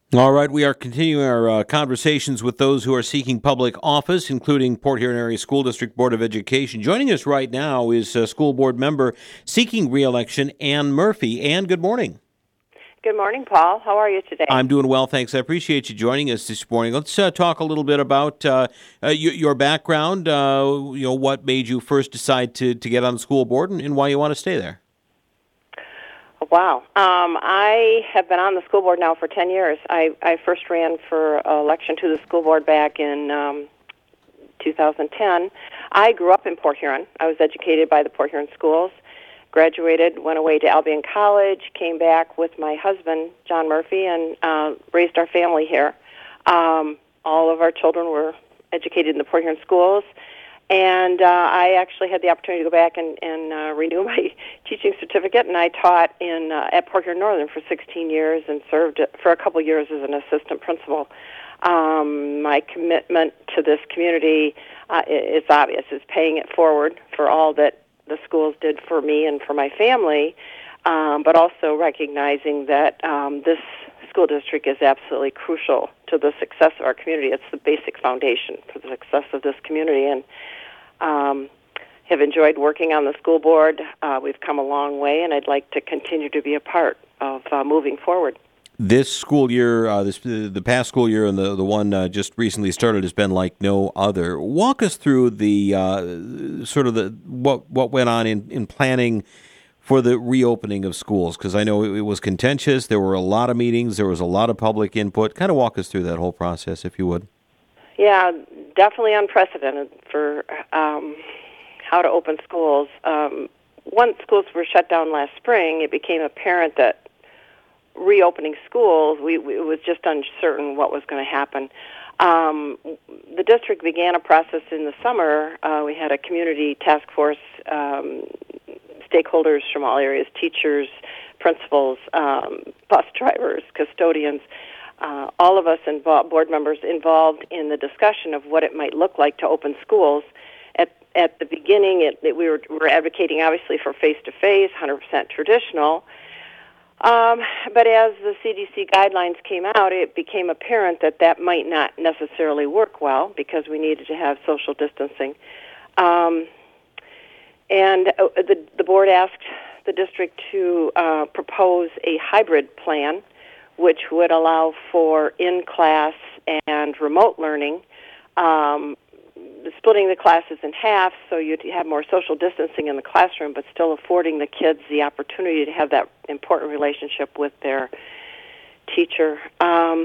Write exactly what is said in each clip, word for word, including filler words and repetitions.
All right, we are continuing our uh, conversations with those who are seeking public office, including Port Huron Area School District Board of Education. Joining us right now is uh, school board member seeking re-election, Ann Murphy. Ann, good morning. Good morning, Paul. How are you today? I'm doing well, thanks. I appreciate you joining us this morning. Let's uh, talk a little bit about uh, uh, y- your background, uh, you know, what made you first decide to, to get on the school board and, and why you want to stay there. Wow. Um, I have been on the school board now for ten years. I, I first ran for election to the school board back in um, two thousand ten. I grew up in Port Huron. I was educated by the Port Huron schools, graduated, went away to Albion College, came back with my husband, John Murphy, and uh, raised our family here. Um, all of our children were educated in the Port Huron schools. And uh, I actually had the opportunity to go back and, and uh, renew my teaching certificate, and I taught in uh, at Port Huron Northern for sixteen years and served for a couple years as an assistant principal. Um, my commitment to this community uh, is obvious, is paying it forward for all that the schools did for me and for my family, um, but also recognizing that um, this school district is absolutely crucial to the success of our community. It's the basic foundation for the success of this community, and Um, have enjoyed working on the school board. Uh, we've come a long way, and I'd like to continue to be a part of uh, moving forward. This school year, uh, this the past school year, and the the one uh, just recently started has been like no other. Walk us through the uh, sort of the what what went on in, in planning for the reopening of schools, because I know it, it was contentious. There were a lot of meetings. There was a lot of public input. Kind of walk us through that whole process, if you would. Yeah, definitely unprecedented for um, how to open schools. Um, once schools were shut down last spring, it became apparent that reopening schools, we, we it was just uncertain what was going to happen. Um, the district began a process in the summer. Uh, we had a community task force, um, stakeholders from all areas, teachers, principals, um, bus drivers, custodians, Uh, all of us involved, board members involved in the discussion of what it might look like to open schools. At at the beginning, it, it, we were, were advocating, obviously, for face-to-face, one hundred percent traditional. Um, but as the C D C guidelines came out, it became apparent that that might not necessarily work well because we needed to have social distancing. Um, and uh, the, the board asked the district to uh, propose a hybrid plan, which would allow for in-class and remote learning, um, splitting the classes in half so you'd have more social distancing in the classroom, but still affording the kids the opportunity to have that important relationship with their teacher. Um,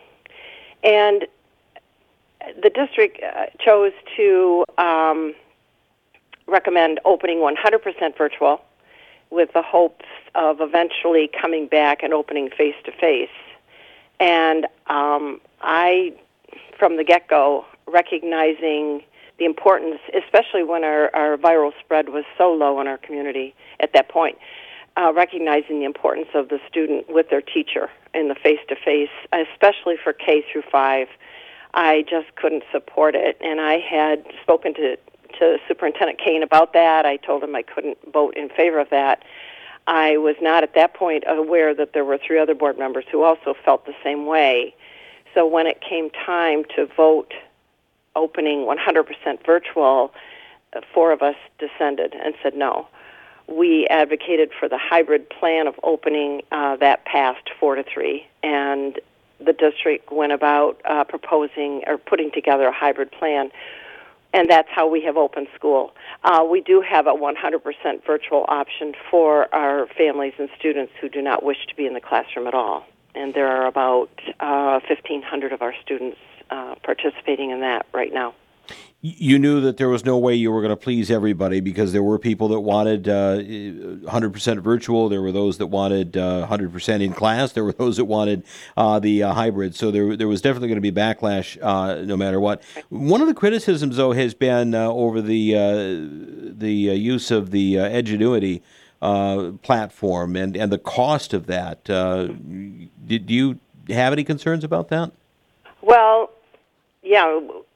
and the district uh, chose to um, recommend opening one hundred percent virtual, with the hopes of eventually coming back and opening face-to-face. And um, I, from the get-go, recognizing the importance, especially when our, our viral spread was so low in our community at that point, uh, recognizing the importance of the student with their teacher in the face-to-face, especially for K through five. I just couldn't support it, and I had spoken to to Superintendent Kane about that. I told him I couldn't vote in favor of that. I was not at that point aware that there were three other board members who also felt the same way. So when it came time to vote opening one hundred percent virtual, four of us descended and said no. We advocated for the hybrid plan of opening uh, that passed four to three, and the district went about uh, proposing or putting together a hybrid plan. And that's how we have opened school. Uh, we do have a one hundred percent virtual option for our families and students who do not wish to be in the classroom at all. And there are about uh, fifteen hundred of our students uh, participating in that right now. You knew that there was no way you were going to please everybody because there were people that wanted uh, one hundred percent virtual. There were those that wanted uh, one hundred percent in class. There were those that wanted uh, the uh, hybrid. So there there was definitely going to be backlash uh, no matter what. One of the criticisms, though, has been uh, over the uh, the uh, use of the uh, Edgenuity uh, platform and, and the cost of that. Uh, did you have any concerns about that? Well, yeah.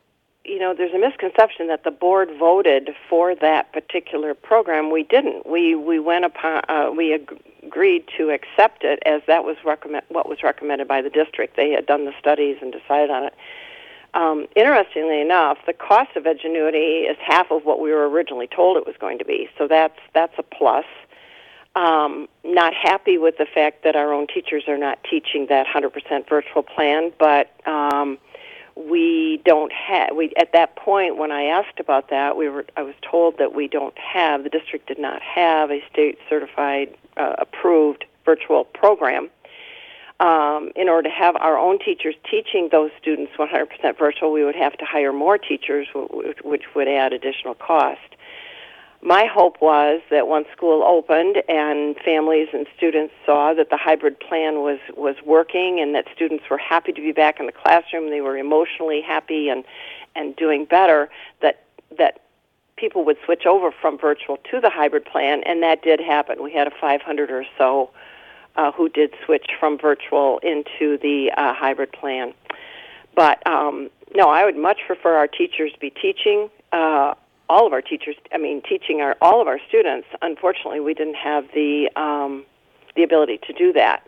you know, there's a misconception that the board voted for that particular program. We didn't. We we went upon uh, we ag- agreed to accept it as that was recommend what was recommended by the district. They had done the studies and decided on it. Um, interestingly enough, the cost of Edgenuity is half of what we were originally told it was going to be. So that's that's a plus. Um, not happy with the fact that our own teachers are not teaching that one hundred percent virtual plan, but um, we don't have. We at that point when I asked about that, we were. I was told that we don't have. The district did not have a state certified, uh, approved virtual program. Um, in order to have our own teachers teaching those students one hundred percent virtual, we would have to hire more teachers, which would add additional cost. My hope was that once school opened and families and students saw that the hybrid plan was, was working and that students were happy to be back in the classroom, they were emotionally happy and, and doing better, that that people would switch over from virtual to the hybrid plan, and that did happen. We had a five hundred or so uh, who did switch from virtual into the uh, hybrid plan. But, um, no, I would much prefer our teachers be teaching uh all of our teachers, I mean, teaching our all of our students. Unfortunately, we didn't have the um, the ability to do that.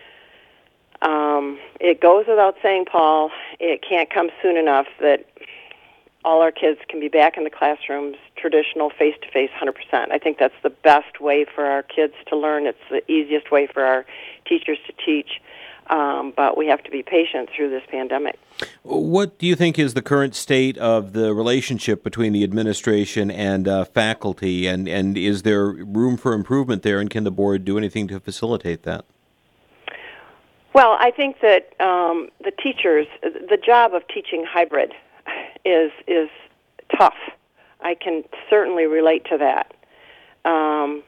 Um, it goes without saying, Paul, it can't come soon enough that all our kids can be back in the classrooms, traditional, face-to-face, one hundred percent. I think that's the best way for our kids to learn. It's the easiest way for our teachers to teach. Um, but we have to be patient through this pandemic. What do you think is the current state of the relationship between the administration and uh, faculty, and, and is there room for improvement there, and can the board do anything to facilitate that? Well, I think that um, the teachers, the job of teaching hybrid is is tough. I can certainly relate to that. Um,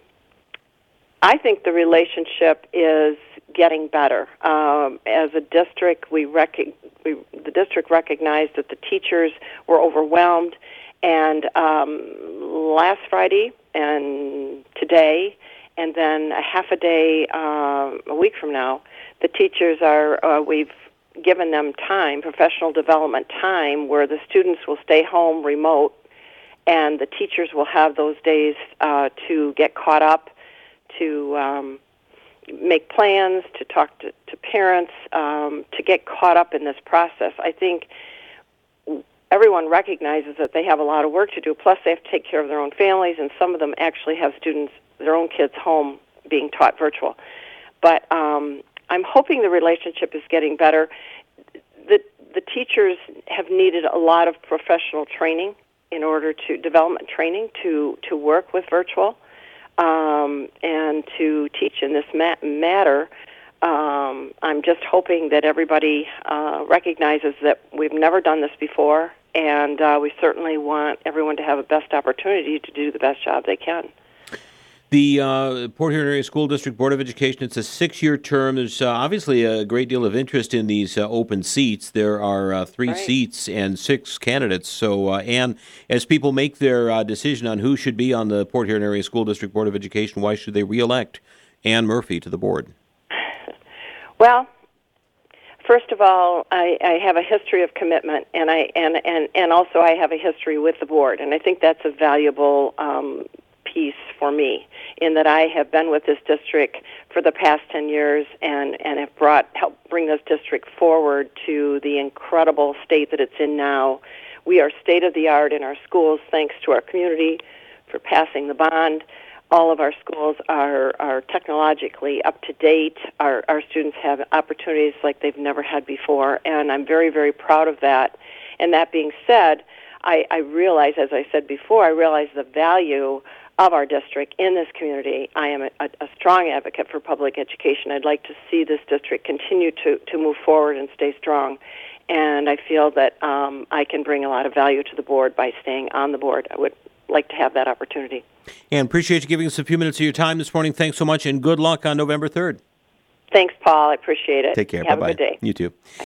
I think the relationship is getting better. Um, as a district, we, rec- we the district recognized that the teachers were overwhelmed, and um, last Friday and today, and then a half a day um, a week from now, the teachers are. Uh, we've given them time, professional development time, where the students will stay home remote, and the teachers will have those days uh, to get caught up, to um, make plans, to talk to, to parents, um, to get caught up in this process. I think everyone recognizes that they have a lot of work to do, plus they have to take care of their own families, and some of them actually have students, their own kids home being taught virtual. But um, I'm hoping the relationship is getting better. The, the teachers have needed a lot of professional training in order to, development training to, to work with virtual. Um, and to teach in this ma- matter. Um, I'm just hoping that everybody uh, recognizes that we've never done this before, and uh, we certainly want everyone to have a best opportunity to do the best job they can. The uh, Port Huron Area School District Board of Education, it's a six-year term. There's uh, obviously a great deal of interest in these uh, open seats. There are uh, three right. seats and six candidates. So, uh, Ann, as people make their uh, decision on who should be on the Port Huron Area School District Board of Education, why should they re-elect Ann Murphy to the board? Well, first of all, I, I have a history of commitment, and I and, and, and also I have a history with the board, and I think that's a valuable um, piece for me, in that I have been with this district for the past ten years and, and have brought helped bring this district forward to the incredible state that it's in now. We are state-of-the-art in our schools, thanks to our community for passing the bond. All of our schools are, are technologically up to date. Our, our students have opportunities like they've never had before, and I'm very, very proud of that. And that being said, I, I realize, as I said before, I realize the value of our district in this community. I am a, a strong advocate for public education. I'd like to see this district continue to, to move forward and stay strong. And I feel that um, I can bring a lot of value to the board by staying on the board. I would like to have that opportunity. And appreciate you giving us a few minutes of your time this morning. Thanks so much, and good luck on November third. Thanks, Paul. I appreciate it. Take care. Have Bye-bye. a good day. You too. Bye.